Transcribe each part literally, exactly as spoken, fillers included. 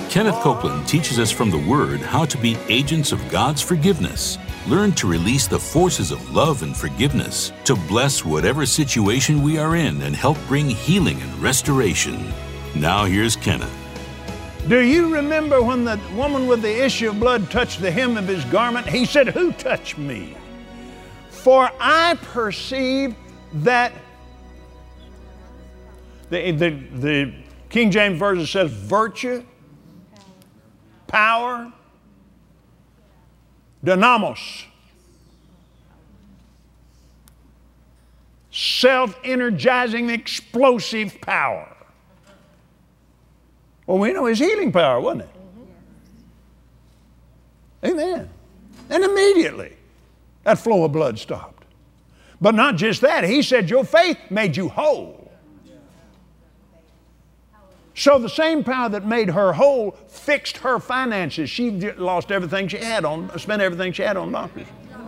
Kenneth Copeland teaches us from the Word how to be agents of God's forgiveness. Learn to release the forces of love and forgiveness to bless whatever situation we are in and help bring healing and restoration. Now here's Kenneth. Do you remember when the woman with the issue of blood touched the hem of his garment? He said, "Who touched me? For I perceive that," the, the, the King James Version says virtue, power, dynamos, self-energizing, explosive power. Well, we know his healing power, wasn't it? Amen. And immediately, that flow of blood stopped. But not just that. He said, your faith made you whole. So the same power that made her whole fixed her finances. She lost everything she had on, spent everything she had on doctors.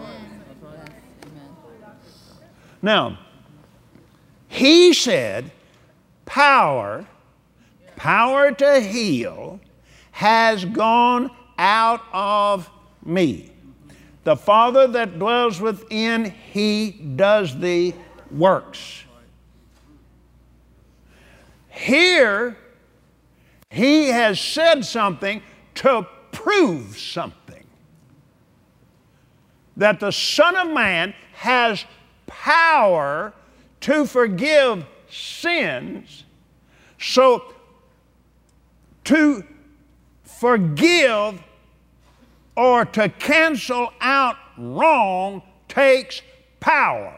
Now, he said, power, power to heal has gone out of me. The Father that dwells within, he does the works. Here, he has said something to prove something. That the Son of Man has power to forgive sins. So, to forgive or to cancel out wrong takes power.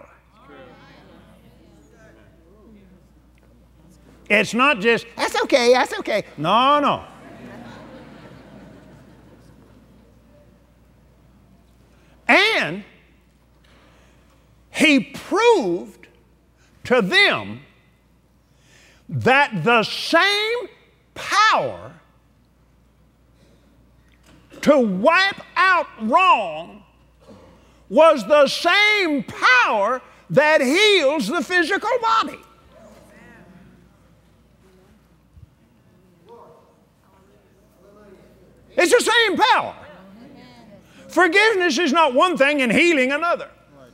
It's not just, that's okay, that's okay. No, no. And he proved to them that the same power to wipe out wrong was the same power that heals the physical body. It's the same power. Forgiveness is not one thing and healing another.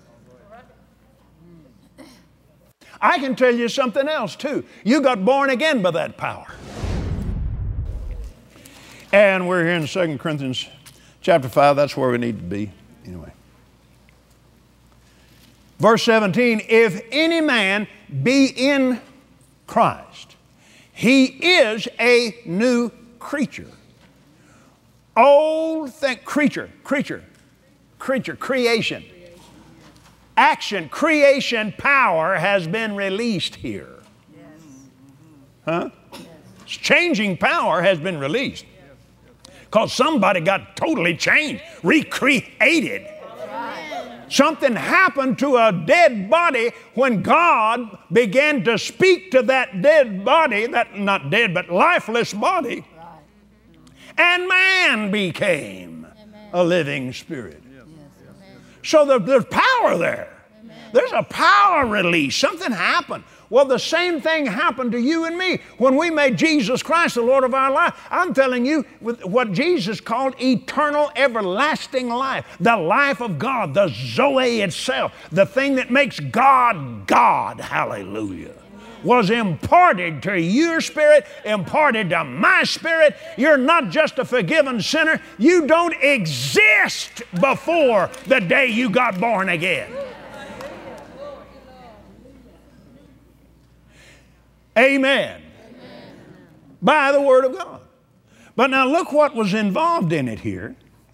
I can tell you something else too. You got born again by that power. And we're here in Second Corinthians chapter five. That's where we need to be. Anyway. Verse seventeen, if any man be in Christ, he is a new creature. Old thing, creature, creature, creature, creation. Action, creation power has been released here. Huh? Changing power has been released. Because somebody got totally changed, recreated. Something happened to a dead body when God began to speak to that dead body, that not dead, but lifeless body. And man became a living spirit. So there, there's power there. There's a power release. Something happened. Well, the same thing happened to you and me when we made Jesus Christ the Lord of our life. I'm telling you what Jesus called eternal, everlasting life. The life of God, the Zoe itself, the thing that makes God, God, hallelujah, was imparted to your spirit, imparted to my spirit. You're not just a forgiven sinner. You don't exist before the day you got born again. Amen. Amen. By the Word of God. But now look what was involved in it here.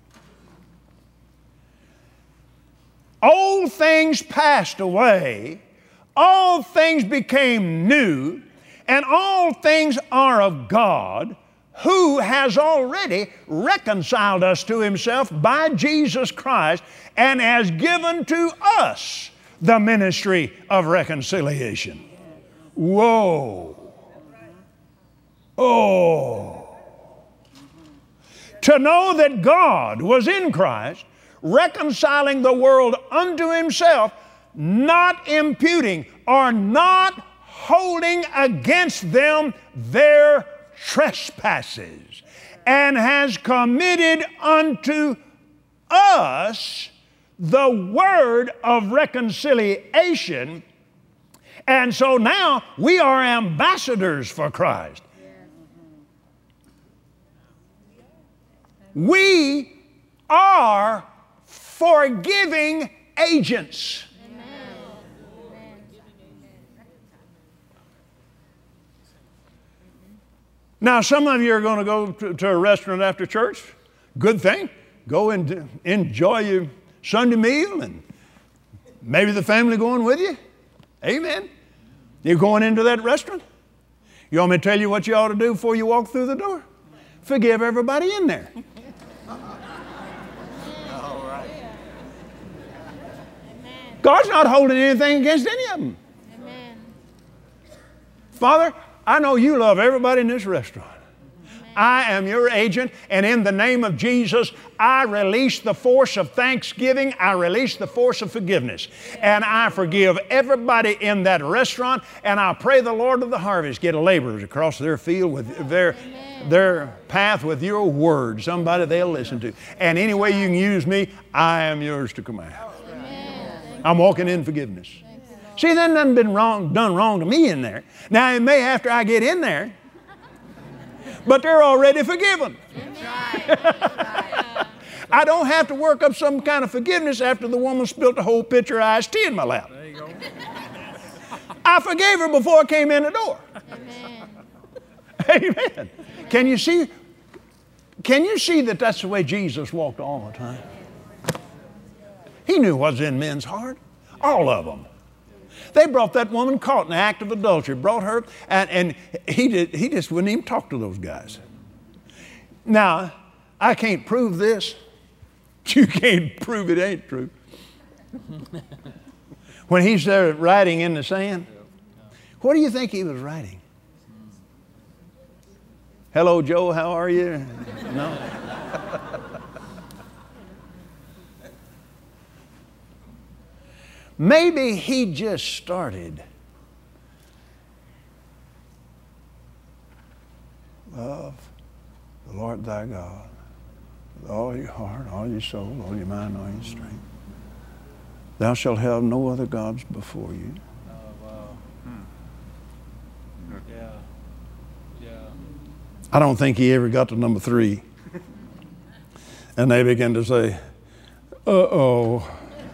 Old things passed away, all things became new, and all things are of God, who has already reconciled us to Himself by Jesus Christ and has given to us the ministry of reconciliation. Whoa. Oh. To know that God was in Christ, reconciling the world unto Himself, not imputing or not holding against them their trespasses, and has committed unto us the word of reconciliation. And so now we are ambassadors for Christ. We are forgiving agents. Now, some of you are going to go to, to a restaurant after church. Good thing. Go and enjoy your Sunday meal, and maybe the family going with you. Amen. You're going into that restaurant. You want me to tell you what you ought to do before you walk through the door? Forgive everybody in there. All right. God's not holding anything against any of them. Amen. Father, I know you love everybody in this restaurant. I am your agent, and in the name of Jesus, I release the force of thanksgiving. I release the force of forgiveness. And I forgive everybody in that restaurant, and I pray the Lord of the harvest get laborers across their field with their, their path with your word, somebody they'll listen to. And any way you can use me, I am yours to command. I'm walking in forgiveness. See, then nothing been wrong, done wrong to me in there. Now, it may after I get in there, but they're already forgiven. I don't have to work up some kind of forgiveness after the woman spilled the whole pitcher of iced tea in my lap. There you go. I forgave her before I came in the door. Amen. Amen. Can you see? Can you see that that's the way Jesus walked all the time? He knew what's in men's heart. All of them. They brought that woman caught in the act of adultery, brought her, and, and he, did, he just wouldn't even talk to those guys. Now, I can't prove this. You can't prove it ain't true. When he's there writing in the sand, what do you think he was writing? Hello, Joe, how are you? No? Maybe he just started. Love the Lord thy God with all your heart, all your soul, all your mind, all your strength. Thou shalt have no other gods before you. Oh, wow. Hmm. Yeah. Yeah. I don't think he ever got to number three. And they began to say, uh-oh.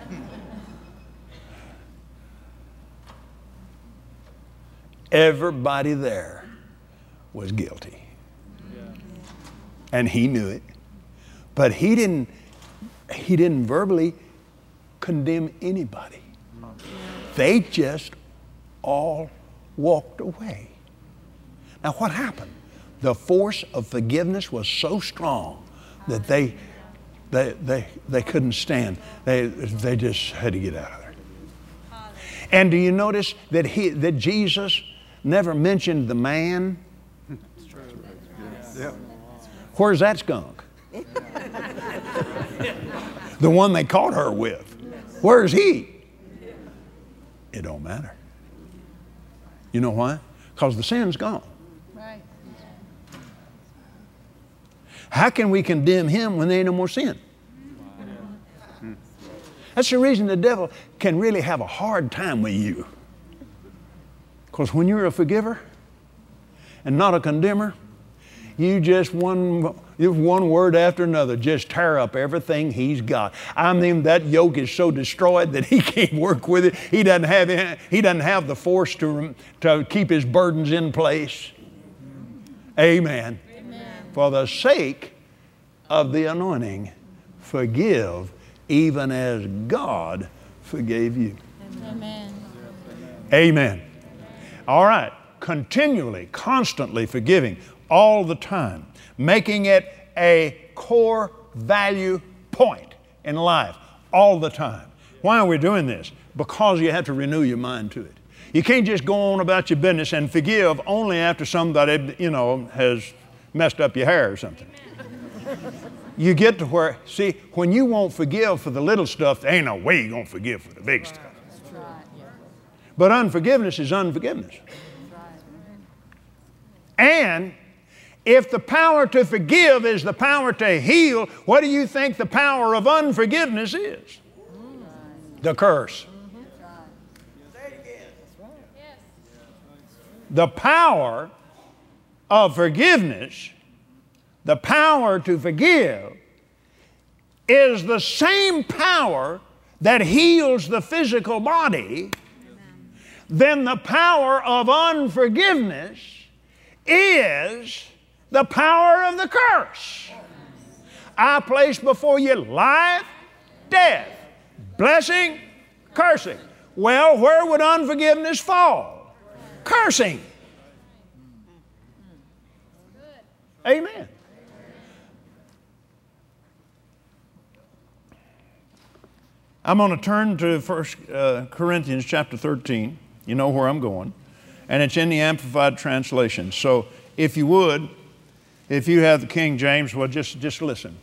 Everybody there was guilty. Yeah. And he knew it. But he didn't, he didn't verbally condemn anybody. They just all walked away. Now what happened? The force of forgiveness was so strong that they they they, they couldn't stand. They they just had to get out of there. And do you notice that he that Jesus never mentioned the man? It's true. Yeah. Where's that skunk? The one they caught her with. Where's he? It don't matter. You know why? Because the sin's gone. Right. How can we condemn him when there ain't no more sin? That's the reason the devil can really have a hard time with you. Because when you're a forgiver and not a condemner, you just one, one word after another just tear up everything he's got. I mean, that yoke is so destroyed that he can't work with it. He doesn't have, any, he doesn't have the force to, to keep his burdens in place. Amen. Amen. For the sake of the anointing, forgive even as God forgave you. Amen. Amen. All right. Continually, constantly forgiving all the time, making it a core value point in life all the time. Why are we doing this? Because you have to renew your mind to it. You can't just go on about your business and forgive only after somebody, you know, has messed up your hair or something. You get to where, see, when you won't forgive for the little stuff, there ain't no way you're going to forgive for the big stuff. But unforgiveness is unforgiveness. And If the power to forgive is the power to heal, what do you think the power of unforgiveness is? The curse. The power of forgiveness, the power to forgive, is the same power that heals the physical body. Then the power of unforgiveness is the power of the curse. I place before you life, death, blessing, cursing. Well, where would unforgiveness fall? Cursing. Amen. I'm going to turn to First Corinthians chapter thirteen. You know where I'm going. And it's in the Amplified Translation. So if you would, if you have the King James, well, just, just listen.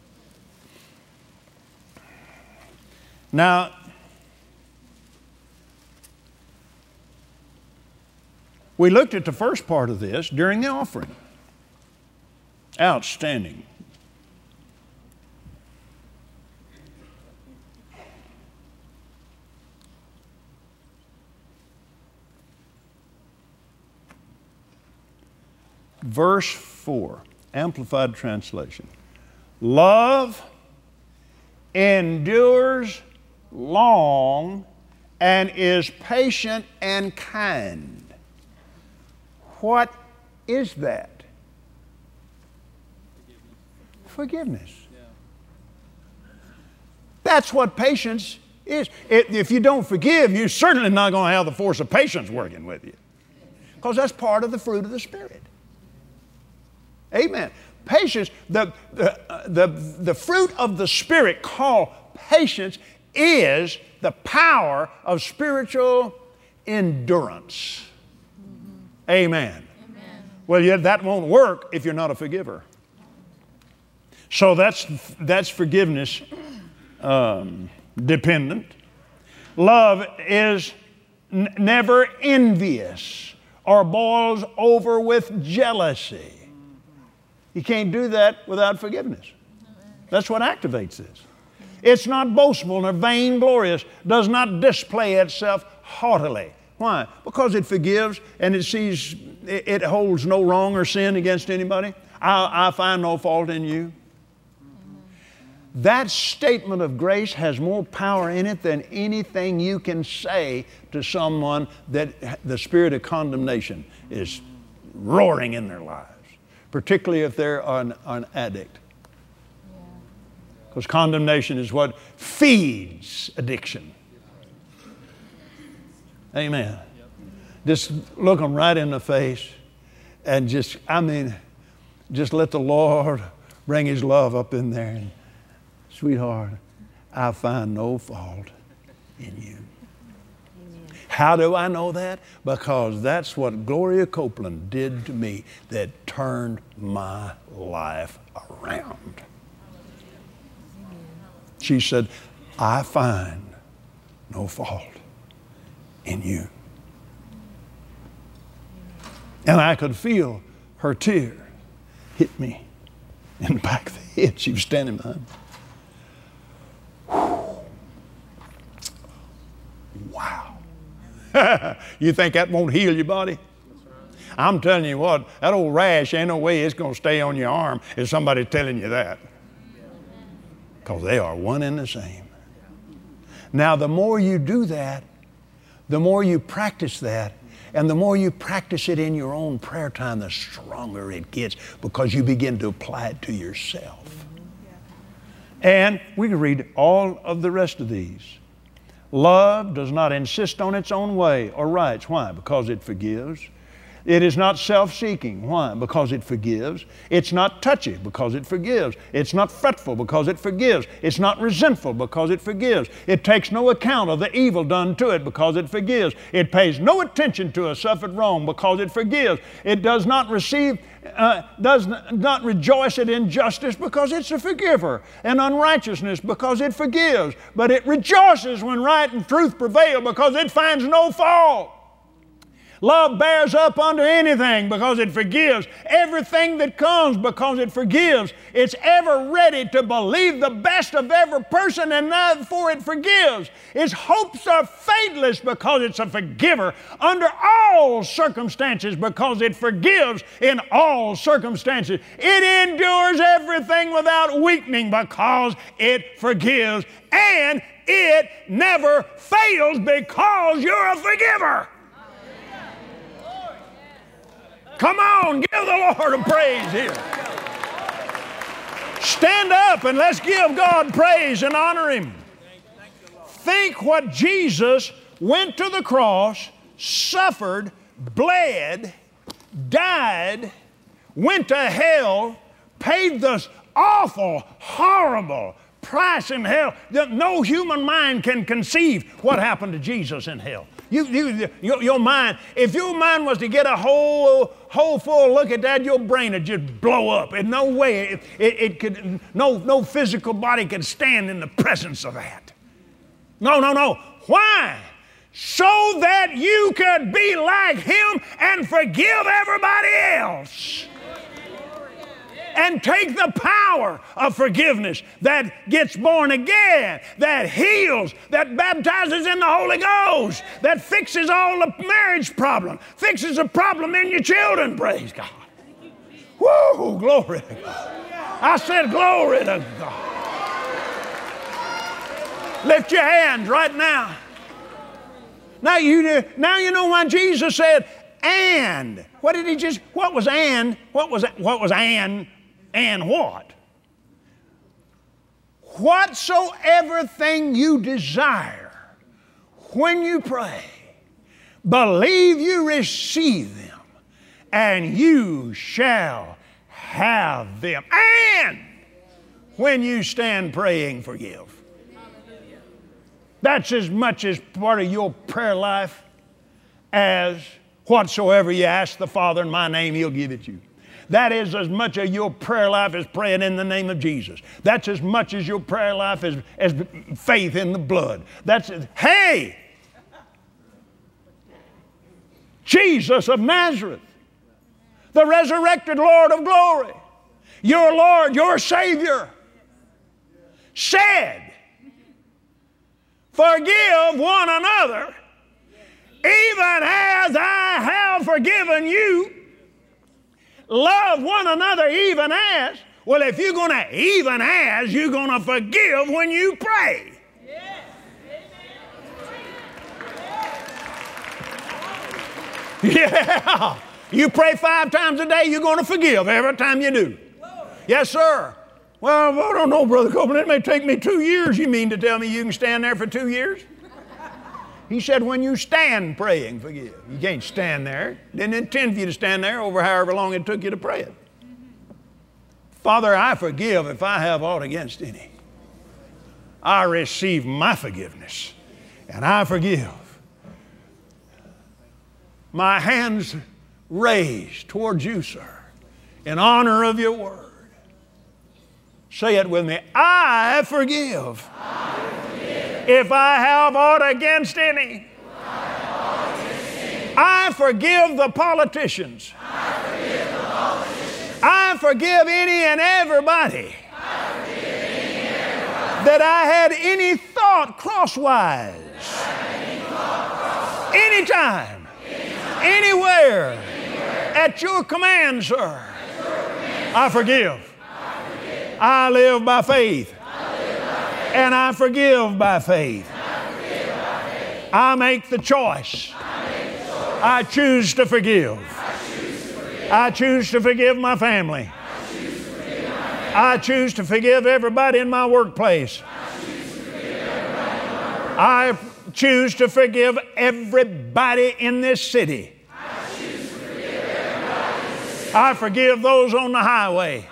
Now, we looked at the first part of this during the offering. Outstanding. Verse four, Amplified Translation. Love endures long and is patient and kind. What is that? Forgiveness. Forgiveness. Yeah. That's what patience is. It, if you don't forgive, you're certainly not going to have the force of patience working with you, because that's part of the fruit of the Spirit. Amen. Patience, the, the, the, the fruit of the Spirit called patience is the power of spiritual endurance. Mm-hmm. Amen. Amen. Well, yeah, that won't work if you're not a forgiver. So that's, that's forgiveness um, dependent. Love is n- never envious or boils over with jealousy. You can't do that without forgiveness. That's what activates this. It's not boastful nor vainglorious, does not display itself haughtily. Why? Because it forgives and it sees, it, it holds no wrong or sin against anybody. I, I find no fault in you. That statement of grace has more power in it than anything you can say to someone that the spirit of condemnation is roaring in their lives, particularly if they're an, an addict. Because condemnation is what feeds addiction. Amen. Just look them right in the face and just, I mean, just let the Lord bring His love up in there. And, sweetheart, I find no fault in you. Amen. How do I know that? Because that's what Gloria Copeland did to me that turned my life around. She said, I find no fault in you. And I could feel her tear hit me in the back of the head. She was standing behind me. Wow. You think that won't heal your body? I'm telling you what, that old rash, ain't no way it's going to stay on your arm if somebody's telling you that. Because they are one and the same. Now, the more you do that, the more you practice that, and the more you practice it in your own prayer time, the stronger it gets, because you begin to apply it to yourself. And we can read all of the rest of these. Love does not insist on its own way or rights. Why? Because it forgives. It is not self-seeking. Why? Because it forgives. It's not touchy, because it forgives. It's not fretful, because it forgives. It's not resentful, because it forgives. It takes no account of the evil done to it, because it forgives. It pays no attention to a suffered wrong, because it forgives. It does not receive, uh, does not rejoice at injustice, because it's a forgiver, and unrighteousness, because it forgives. But it rejoices when right and truth prevail, because it finds no fault. Love bears up under anything because it forgives. Everything that comes because it forgives. It's ever ready to believe the best of every person, and therefore it forgives. Its hopes are faithless because it's a forgiver under all circumstances, because it forgives in all circumstances. It endures everything without weakening because it forgives. And it never fails because you're a forgiver. Come on, give the Lord a praise here. Stand up and let's give God praise and honor Him. Think what Jesus went to the cross, suffered, bled, died, went to hell, paid the awful, horrible price in hell that no human mind can conceive what happened to Jesus in hell. You, you, your, your mind, if your mind was to get a whole, whole full look at that, your brain would just blow up. In no way, it, it, it could, no, no physical body could stand in the presence of that. No, no, no. Why? So that you could be like Him and forgive everybody else. And take the power of forgiveness that gets born again, that heals, that baptizes in the Holy Ghost, that fixes all the marriage problem, fixes the problem in your children, praise God. Woo, glory to God. I said glory to God. Lift your hands right now. Now you, now you know why Jesus said, and. What did He just, what was and? What was, what was and? And what? Whatsoever thing you desire when you pray, believe you receive them, and you shall have them. And when you stand praying, forgive. That's as much as part of your prayer life as whatsoever you ask the Father in my name, He'll give it you. That is as much of your prayer life as praying in the name of Jesus. That's as much as your prayer life as, as faith in the blood. That's, hey! Jesus of Nazareth, the resurrected Lord of glory, your Lord, your Savior, said, forgive one another, even as I have forgiven you. Love one another even as. Well, if you're going to even as, you're going to forgive when you pray. Yes. Yeah. You pray five times a day, you're going to forgive every time you do. Yes, sir. Well, I don't know, Brother Copeland. It may take me two years. You mean to tell me you can stand there for two years? He said, when you stand praying, forgive. You can't stand there. Didn't intend for you to stand there over however long it took you to pray it. Father, I forgive if I have aught against any. I receive my forgiveness, and I forgive. My hands raised towards you, sir, in honor of your word. Say it with me. I forgive. I forgive. If I have aught against any. I forgive the politicians. I forgive the politicians. I forgive any and everybody. I forgive any and everybody. That I had any thought crosswise. Any thought crosswise. Anytime. Anytime. Anywhere. Anywhere. At your command, sir. At your command, I forgive. I forgive. I live by faith. And I forgive by faith. I, forgive by faith. I make the choice. I, make the choice. I choose to forgive. I choose to forgive, I choose to forgive my family. I choose to forgive, my family. I choose to forgive everybody in my workplace. I choose to forgive everybody in my workplace. I choose to forgive everybody in this city. I choose to forgive everybody in this city. I forgive those on the highway.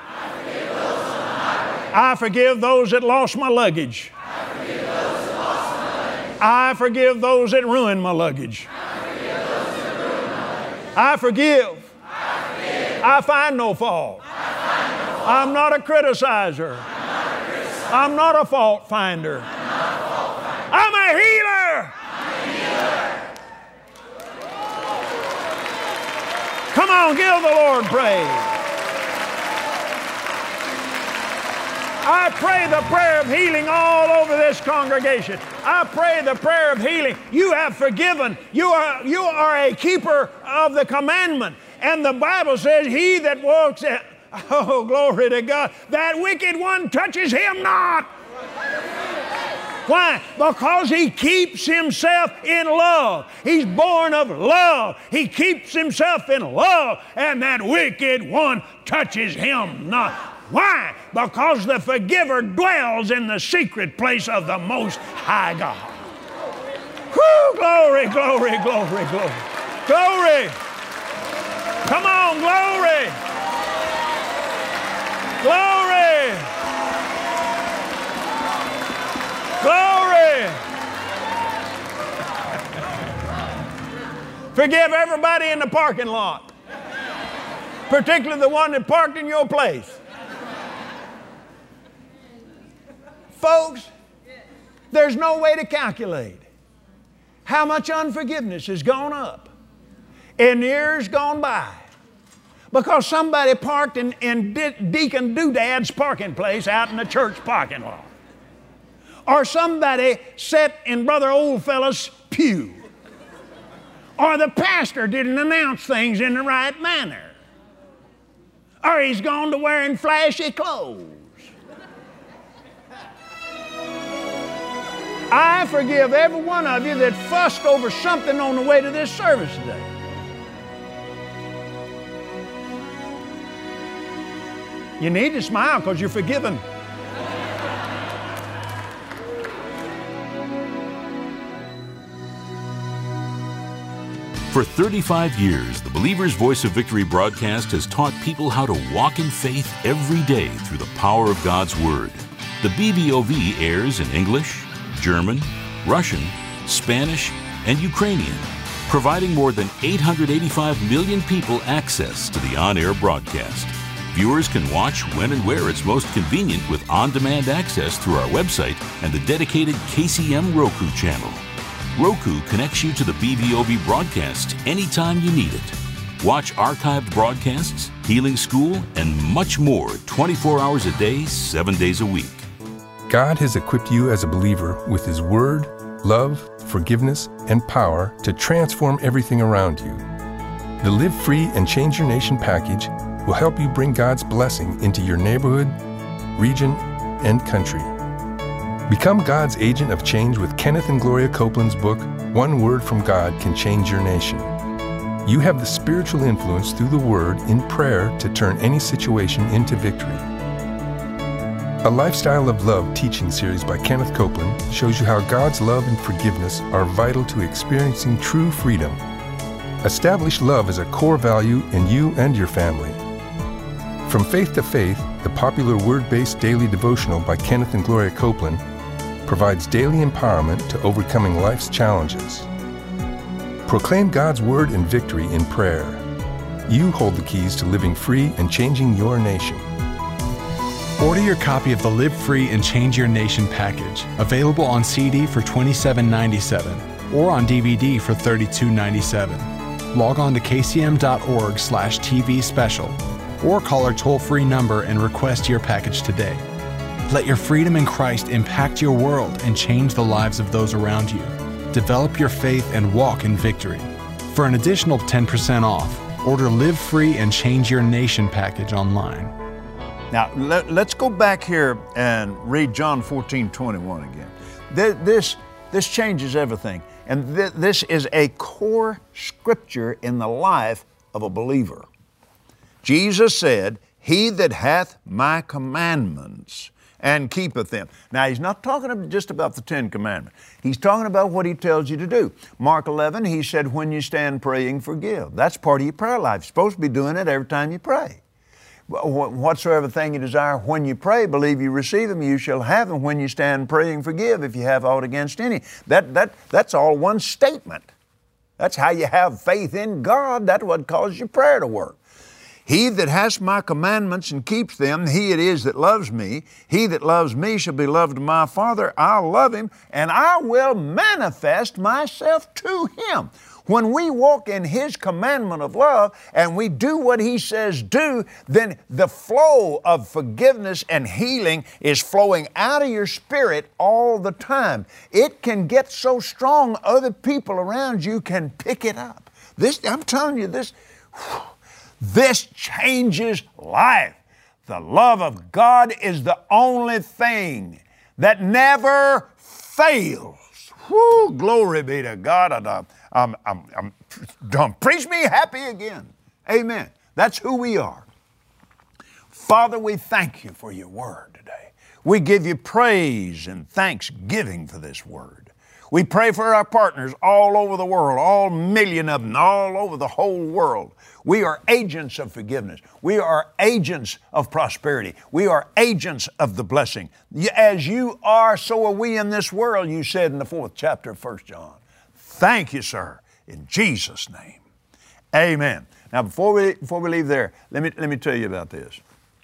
I forgive those that lost my luggage. I forgive those that lost my luggage. I forgive those that ruined my luggage. I forgive those that ruined my luggage. I forgive. I forgive. I find no fault. I find no fault. I'm not a criticizer. I'm not a, criticizer. I'm not a fault finder. I'm not a fault finder. I'm a healer. I'm a healer. Come on, give the Lord praise. I pray the prayer of healing all over this congregation. I pray the prayer of healing. You have forgiven. You are, you are a keeper of the commandment. And the Bible says, he that walks in, oh, glory to God, that wicked one touches him not. Why? Because he keeps himself in love. He's born of love. He keeps himself in love, and that wicked one touches him not. Why? Because the forgiver dwells in the secret place of the Most High God. Whew, glory, glory, glory, glory. Glory. Come on, glory. Glory. Glory. Forgive everybody in the parking lot, particularly the one that parked in your place. Folks, there's no way to calculate how much unforgiveness has gone up in years gone by because somebody parked in, in De- Deacon Doodad's parking place out in the church parking lot. Or somebody sat in Brother Oldfellow's pew. Or the pastor didn't announce things in the right manner. Or he's gone to wearing flashy clothes. I forgive every one of you that fussed over something on the way to this service today. You need to smile because you're forgiven. For thirty-five years, the Believer's Voice of Victory broadcast has taught people how to walk in faith every day through the power of God's Word. The B V O V airs in English, German, Russian, Spanish, and Ukrainian, providing more than eight hundred eighty-five million people access to the on-air broadcast. Viewers can watch when and where it's most convenient with on-demand access through our website and the dedicated K C M Roku channel. Roku connects you to the B V O V broadcast anytime you need it. Watch archived broadcasts, Healing School, and much more twenty-four hours a day, seven days a week. God has equipped you as a believer with His Word, love, forgiveness, and power to transform everything around you. The Live Free and Change Your Nation package will help you bring God's blessing into your neighborhood, region, and country. Become God's agent of change with Kenneth and Gloria Copeland's book, One Word from God Can Change Your Nation. You have the spiritual influence through the Word in prayer to turn any situation into victory. A Lifestyle of Love teaching series by Kenneth Copeland shows you how God's love and forgiveness are vital to experiencing true freedom. Establish love as a core value in you and your family. From Faith to Faith, the popular word-based daily devotional by Kenneth and Gloria Copeland provides daily empowerment to overcoming life's challenges. Proclaim God's word and victory in prayer. You hold the keys to living free and changing your nation. Order your copy of the Live Free and Change Your Nation package, available on C D for twenty-seven ninety-seven or on D V D for thirty-two ninety-seven. Log on to k c m dot org slash T V special or call our toll-free number and request your package today. Let your freedom in Christ impact your world and change the lives of those around you. Develop your faith and walk in victory. For an additional ten percent off, order Live Free and Change Your Nation package online. Now, let, let's go back here and read John fourteen twenty-one again. This, this, this changes everything. And th- this is a core scripture in the life of a believer. Jesus said, "He that hath my commandments and keepeth them." Now, he's not talking just about the Ten Commandments. He's talking about what he tells you to do. Mark eleven, he said, "When you stand praying, forgive." That's part of your prayer life. You're supposed to be doing it every time you pray. "Whatsoever thing you desire, when you pray, believe you receive them, you shall have them. When you stand praying, forgive if you have aught against any." That, that, that's all one statement. That's how you have faith in God. That's what causes your prayer to work. "He that has my commandments and keeps them, he it is that loves me. He that loves me shall be loved of my Father. I'll love him, and I will manifest myself to him." When we walk in His commandment of love and we do what He says do, then the flow of forgiveness and healing is flowing out of your spirit all the time. It can get so strong, other people around you can pick it up. This, I'm telling you, this, this changes life. The love of God is the only thing that never fails. Whoo, glory be to God. I'm, I'm, I'm, I'm, don't preach me happy again. Amen. That's who we are. Father, we thank You for Your word today. We give You praise and thanksgiving for this word. We pray for our partners all over the world, all million of them, all over the whole world. We are agents of forgiveness. We are agents of prosperity. We are agents of the blessing. As You are, so are we in this world, You said in the fourth chapter of First John. Thank You, sir, in Jesus' name. Amen. Now, before we, before we leave there, let me, let me tell you about this.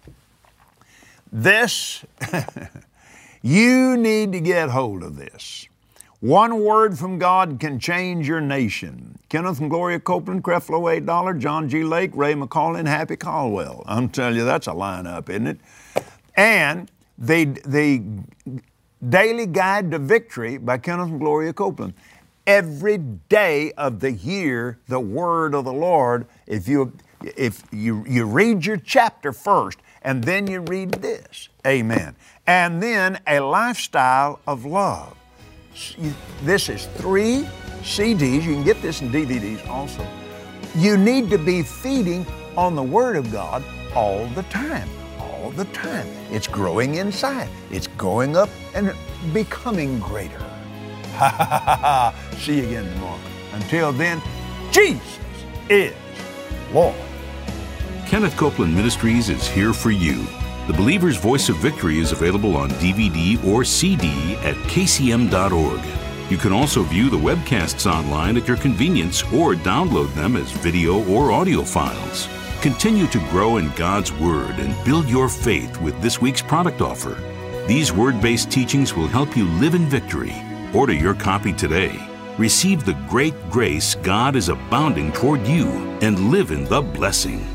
This, you need to get hold of this. One word from God can change your nation. Kenneth and Gloria Copeland, Creflo A. Dollar, John G. Lake, Ray McCauley, and Happy Caldwell. I'm telling you, that's a lineup, isn't it? And the, the Daily Guide to Victory by Kenneth and Gloria Copeland. Every day of the year, the Word of the Lord, if you, if you, you read your chapter first, and then you read this. Amen. And then a lifestyle of love. This is three C Ds. You can get this in D V Ds also. You need to be feeding on the Word of God all the time. All the time. It's growing inside. It's going up and becoming greater. Ha ha ha ha. See you again tomorrow. Until then, Jesus is Lord. Kenneth Copeland Ministries is here for you. The Believer's Voice of Victory is available on D V D or C D at K C M dot org. You can also view the webcasts online at your convenience or download them as video or audio files. Continue to grow in God's Word and build your faith with this week's product offer. These word-based teachings will help you live in victory. Order your copy today. Receive the great grace God is abounding toward you and live in the blessing.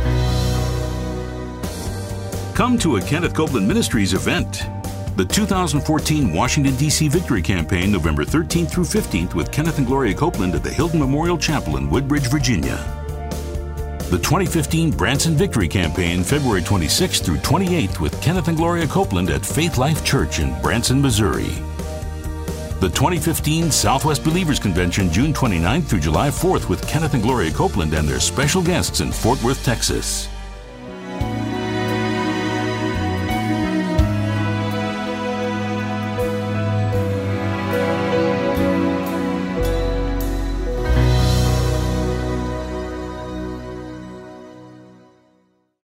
Come to a Kenneth Copeland Ministries event. The two thousand fourteen Washington, D C Victory Campaign, November thirteenth through fifteenth with Kenneth and Gloria Copeland at the Hilton Memorial Chapel in Woodbridge, Virginia. The twenty fifteen Branson Victory Campaign, February twenty-sixth through twenty-eighth with Kenneth and Gloria Copeland at Faith Life Church in Branson, Missouri. The twenty fifteen Southwest Believers Convention, June twenty-ninth through July fourth with Kenneth and Gloria Copeland and their special guests in Fort Worth, Texas.